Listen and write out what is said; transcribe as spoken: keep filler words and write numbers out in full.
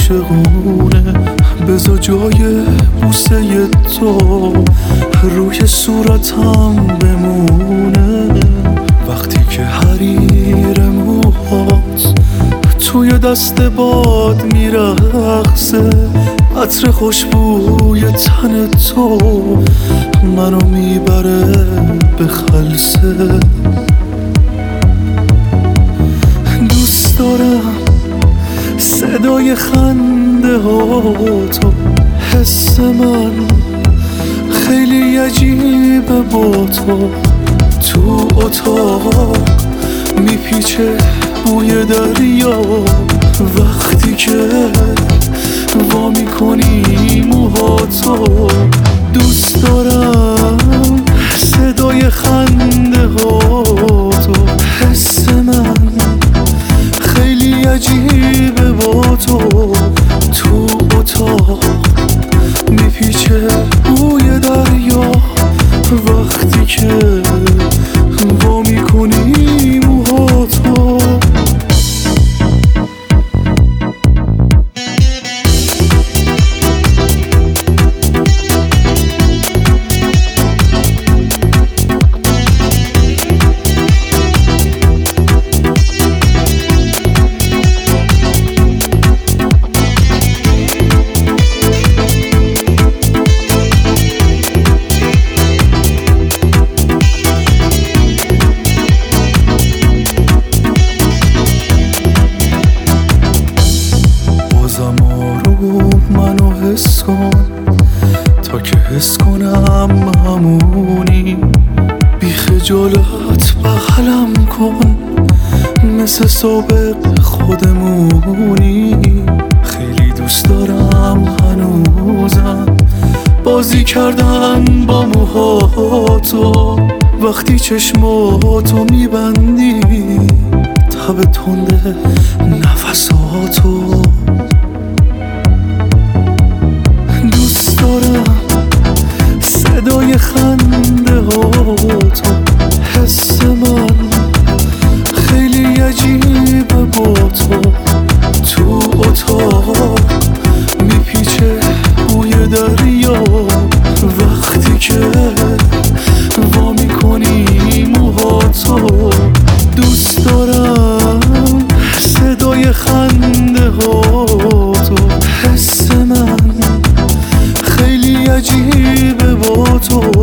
عاشقونه، بذار جای بوسه تو روی صورتم بمونه. وقتی که حریر موهات توی دست باد میرقصه، عطر خوشبوی تن تو منو میبره به خلسه. دوست دارم صدای خنده هاتو، حس من خیلی عجیبه با تو. تو اتاق میپیچه بوی دریا، وقتی که وا میکنی موهاتو. دوست دارم صدای خنده هاتو، حس من خیلی عجیبه با تو. تو اتاق میپیچه بوی دریا، وقتی که وا میکنی موهاتو. منو حس کن تا که حس کنم همونی، بی خجالت بغلم کن مثل سابق خودمونی. خیلی دوست دارم هنوزم بازی کردن با موهاتو، وقتی چشماتو میبندی تب تنده نفساتو. صدای خنده هاتو، حس من خیلی عجیبه با تو. تو اتاق میپیچه بوی دریا، وقتی که وا میکنی موهاتو. دوست دارم صدای خنده هاتو، حس من خیلی عجیبه با تو.